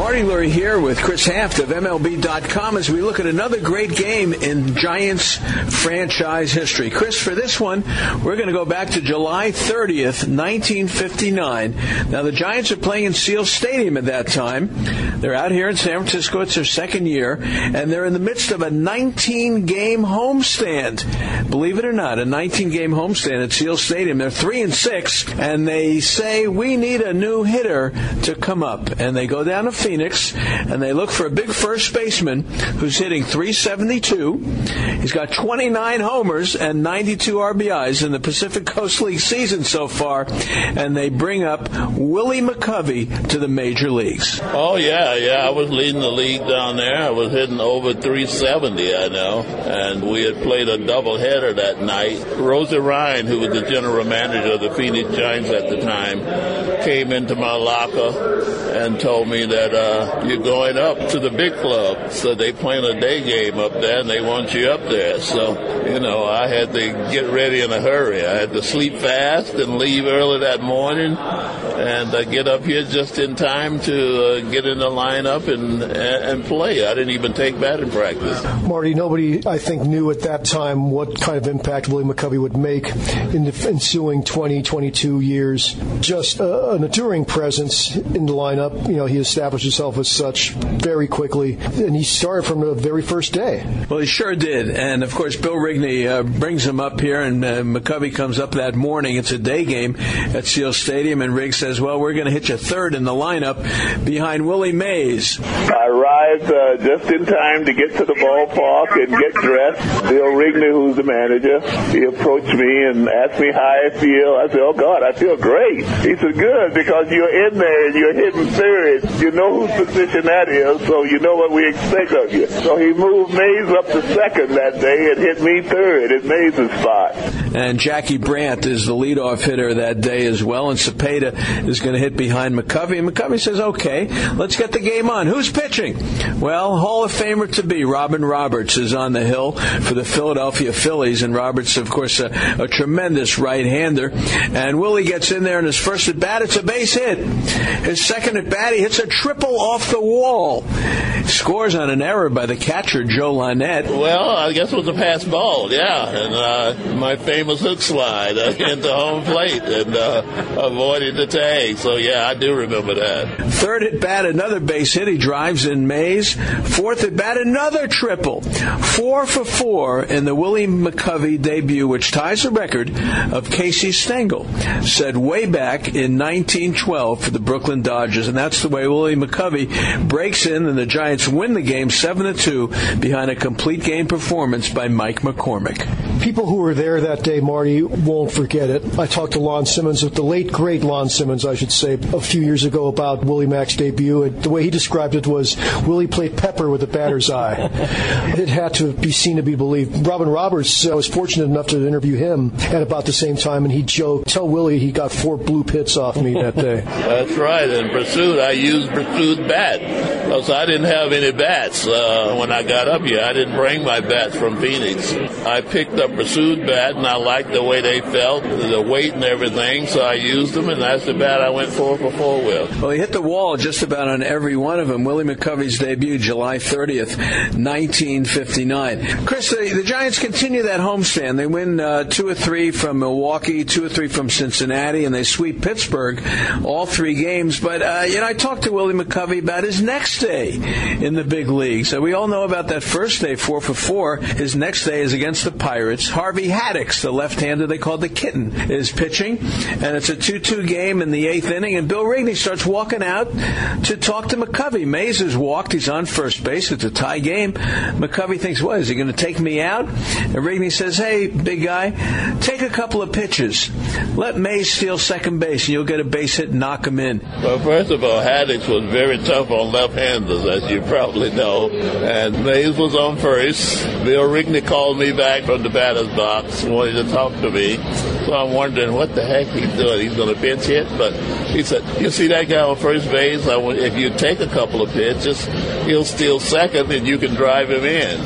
Marty Lurie here with Chris Haft of MLB.com as we look at another great game in Giants franchise history. Chris, for this one, we're going to go back to July 30th, 1959. Now, the Giants are playing in Seal Stadium at that time. They're out here in San Francisco. It's their second year, and they're in the midst of a 19-game homestand. Believe it or not, a 19-game homestand at Seal Stadium. They're 3-6, and they say, we need a new hitter to come up. And they go down to Phoenix, and they look for a big first baseman who's hitting .372. He's got 29 homers and 92 RBIs in the Pacific Coast League season so far, and they bring up Willie McCovey to the major leagues. Oh, yeah, I was leading the league down there. I was hitting over .370, I know, and we had played a doubleheader that night. Rosie Ryan, who was the general manager of the Phoenix Giants at the time, came into my locker and told me that you're going up to the big club. So they playing a day game up there, and they want you up there. So, I had to get ready in a hurry. I had to sleep fast and leave early that morning and get up here just in time to get in the lineup and play. I didn't even take batting practice. Marty, nobody, I think, knew at that time what kind of impact Willie McCovey would make in the ensuing 22 years. Just an enduring presence in the lineup. He established himself as such very quickly, and he started from the very first day. Well, he sure did. And, of course, Bill Rigney brings him up here, and McCovey comes up that morning. It's a day game at Seal Stadium, and Riggs says, well, we're going to hit you third in the lineup behind Willie Mays. I arrived just in time to get to the ballpark and get dressed. Bill Rigney, who's the manager, he approached me and asked me how I feel. I said, oh, God, I feel great. He said, good, because you're in there and you're hitting third. You know whose position that is, so you know what we expect of you. So he moved Mays up to second that day and hit me third at Mays' spot. And Jackie Brandt is the leadoff hitter that day as well, and Cepeda is going to hit behind McCovey. And McCovey says, okay, let's get the game on. Who's pitching? Well, Hall of Famer to be, Robin Roberts is on the hill for the Philadelphia Phillies, and Roberts, of course, a tremendous right-hander. And Willie gets in there, and his first at-bat, it's a base hit. His second at-bat, he hits a triple off the wall. Scores on an error by the catcher, Joe Lynette. Well, I guess it was a pass ball, yeah. And my famous hook slide into home plate and avoided the tag. So, yeah, I do remember that. Third at bat, another base hit. He drives in Mays. Fourth at bat, another triple. 4 for 4 in the Willie McCovey debut, which ties the record of Casey Stengel, set way back in 1912 for the Brooklyn Dodgers. And that's the way Willie McCovey breaks in, and the Giants win the game 7-2 behind a complete game performance by Mike McCormick. People who were there that day, Marty, won't forget it. I talked to Lon Simmons, the late, great Lon Simmons, I should say, a few years ago about Willie Mack's debut. And the way he described it was, Willie played pepper with a batter's eye. It had to be seen to be believed. Robin Roberts, I was fortunate enough to interview him at about the same time, and he joked, tell Willie he got 4 blue pits off me that day. That's right. In pursuit, I used pursuit bat. Because I didn't have any bats when I got up here. I didn't bring my bats from Phoenix. I picked up pursuit bat, and I liked the way they felt, the weight and everything, so I used them, and that's the bat I went 4 for 4 with. Well, he hit the wall just about on every one of them. Willie McCovey's debut, July 30th, 1959. Chris, the Giants continue that homestand. They win 2 or 3 from Milwaukee, 2 or 3 from Cincinnati, and they sweep Pittsburgh all 3 games. But, I talked to Willie McCovey about his next day in the big leagues. So we all know about that first day, 4 for 4. His next day is against the Pirates. Harvey Haddix, the left-hander they called the Kitten, is pitching, and it's a 2-2 game in the 8th inning, and Bill Rigney starts walking out to talk to McCovey. Mays has walked. He's on first base. It's a tie game. McCovey thinks, what, is he going to take me out? And Rigney says, hey, big guy, take a couple of pitches. Let Mays steal second base, and you'll get a base hit and knock him in. Well, first of all, Haddix was very tough on left-handers, as you probably know, and Mays was on first. Bill Rigney called me back from the batter's box, wanted to talk to me. So I'm wondering what the heck he's doing. He's going to pinch hit, but he said, you see that guy on first base? If you take a couple of pitches, he'll steal second and you can drive him in.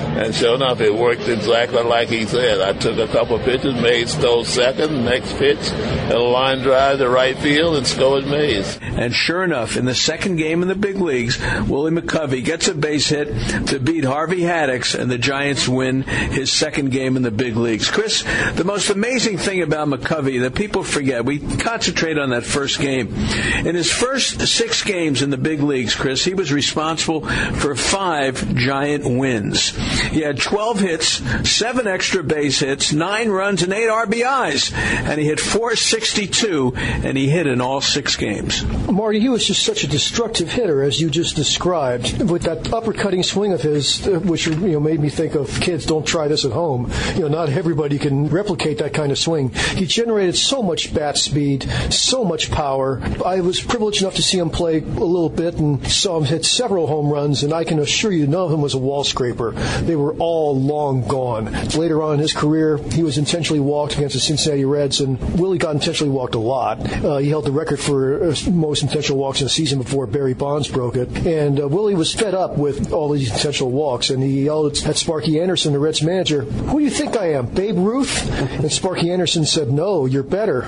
And sure enough, it worked exactly like he said. I took a couple pitches, Mays stole second, next pitch, and a line drive to right field, and scored Mays. And sure enough, in the second game in the big leagues, Willie McCovey gets a base hit to beat Harvey Haddix, and the Giants win his second game in the big leagues. Chris, the most amazing thing about McCovey that people forget, we concentrate on that first game. In his first 6 games in the big leagues, Chris, he was responsible for 5 Giant wins. He had 12 hits, 7 extra base hits, 9 runs, and 8 RBIs. And he hit .462, and he hit in all 6 games. Marty, he was just such a destructive hitter, as you just described, with that uppercutting swing of his, which made me think of kids, don't try this at home. Not everybody can replicate that kind of swing. He generated so much bat speed, so much power. I was privileged enough to see him play a little bit and saw him hit several home runs, and I can assure you none of them was a wall scraper. They were all long gone. Later on in his career, he was intentionally walked against the Cincinnati Reds, and Willie got intentionally walked a lot. He held the record for most intentional walks in a season before Barry Bonds broke it. And Willie was fed up with all these intentional walks, and he yelled at Sparky Anderson, the Reds manager, "Who do you think I am, Babe Ruth?" And Sparky Anderson said, "No, you're better."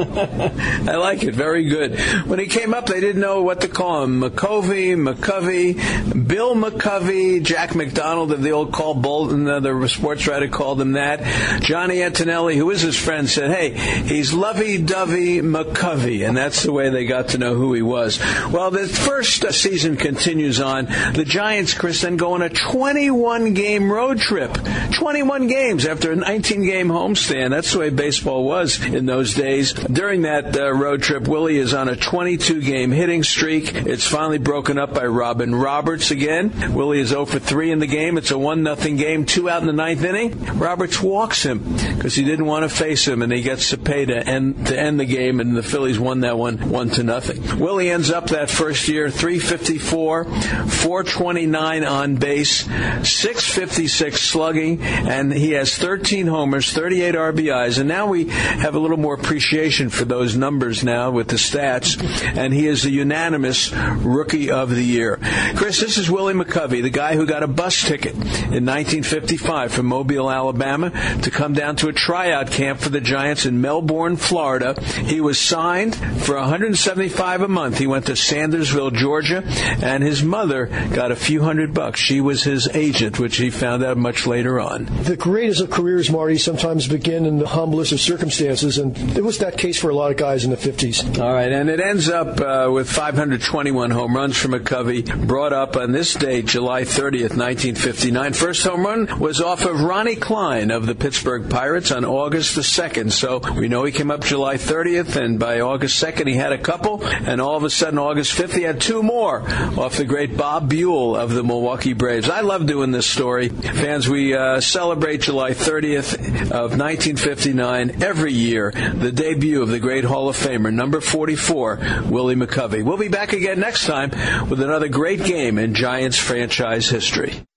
I like it. Very good. When he came up, they didn't know what to call him. McCovey, Bill McCovey, Jack McDonald of the old Call Bolton, the sports writer called him that. Johnny Antonelli, who is his friend, said, "Hey, he's Lovey-Dovey McCovey," and that's the way they got to know who he was. Well, the first season continues on. The Giants, Chris, then go on a 21-game road trip. 21 games after a 19-game homestand. That's the way baseball was in those days. During that road trip, Willie is on a 22-game hitting streak. It's finally broken up by Robin Roberts again. Willie is 0 for 3 in the game. It's a 1-0 game, 2 out in the 9th inning. Roberts walks him because he didn't want to face him, and he gets to pay to end the game, and the Phillies won that one 1-0. Willie ends up that first year 354, 429 on base, 656 slugging, and he has 13 homers, 38 RBIs, and now we have a little more appreciation for those numbers now with the stats, and he is the unanimous Rookie of the Year. Chris, this is Willie McCovey, the guy who got a bus ticket in 1955 from Mobile, Alabama, to come down to a tryout camp for the Giants in Melbourne, Florida. He was signed for $175 a month. He went to Sandersville, Georgia, and his mother got a few $100. She was his agent, which he found out much later on. The greatest of careers, Marty, sometimes begin in the humblest of circumstances, and it was that case for a lot of guys in the 50s. All right, and it ends up with 521 home runs for McCovey, brought up on this date, July 30th, 1959. First home run was off of Ronnie Klein of the Pittsburgh Pirates on August the 2nd. So we know he came up July 30th, and by August 2nd he had a couple, and all of a sudden August 5th he had 2 more off the great Bob Buell of the Milwaukee Braves. I love doing this story. Fans, we celebrate July 30th of 1959 every year, the debut of the great Hall of Famer, number 44, Willie McCovey. We'll be back again next time with another great game in Giants franchise history.